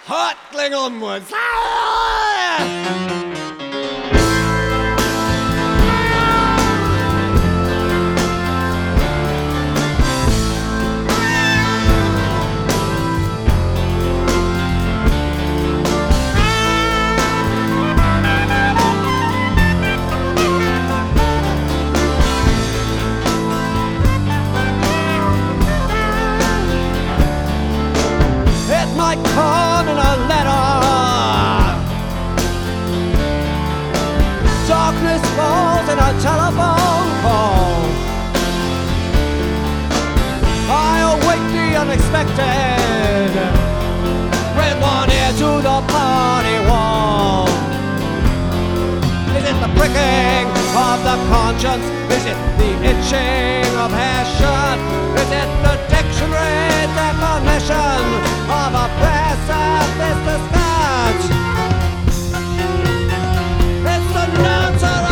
hurtling onwards. Might come in a letter. Darkness falls in a telephone call. I await the unexpected. With one ear to the party wall. Is it the pricking of the conscience? Is it the itching of passion? Is it the dictionary definition of a precipice discard? It's the natural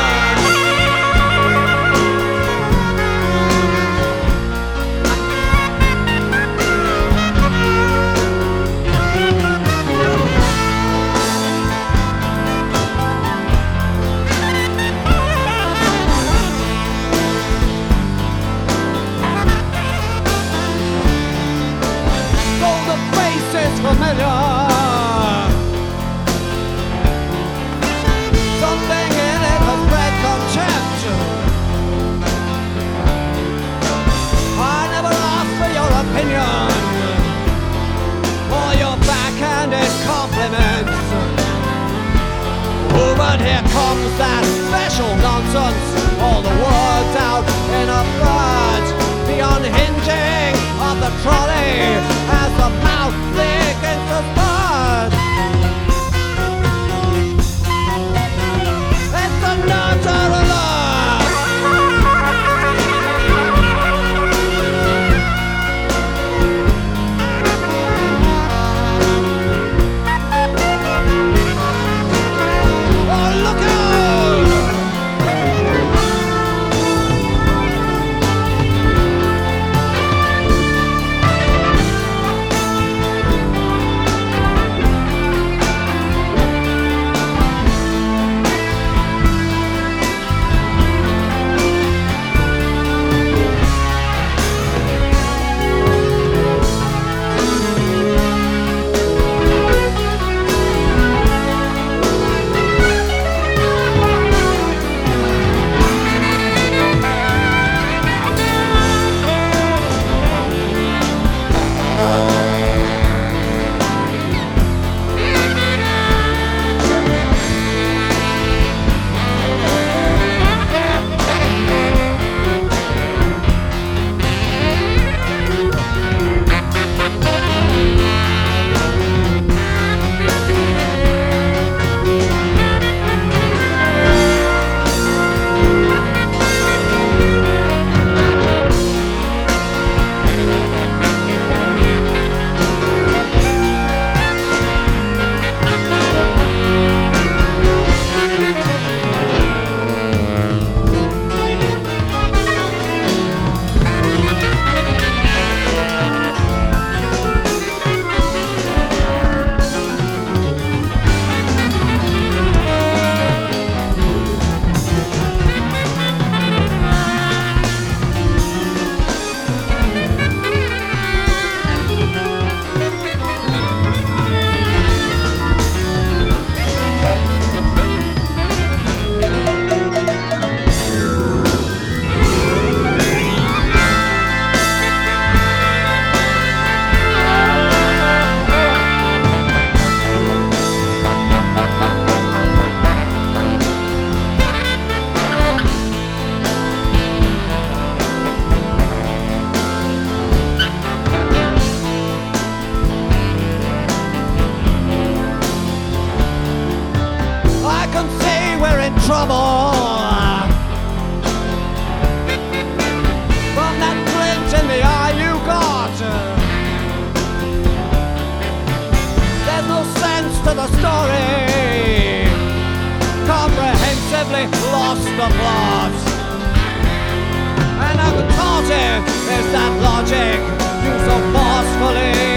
familiar. Something in it has bred contempt. I never asked for your opinion or your backhanded compliments. Oh, but here comes that special nonsense. All the words out in a flood. The unhinging of the trolley as the mouth thickens the spud. It's a natural oh, look out! trouble from that glint in the eye you got. There's no sense to the story, comprehensively lost the plot. And how contorted is that logic you so forcefully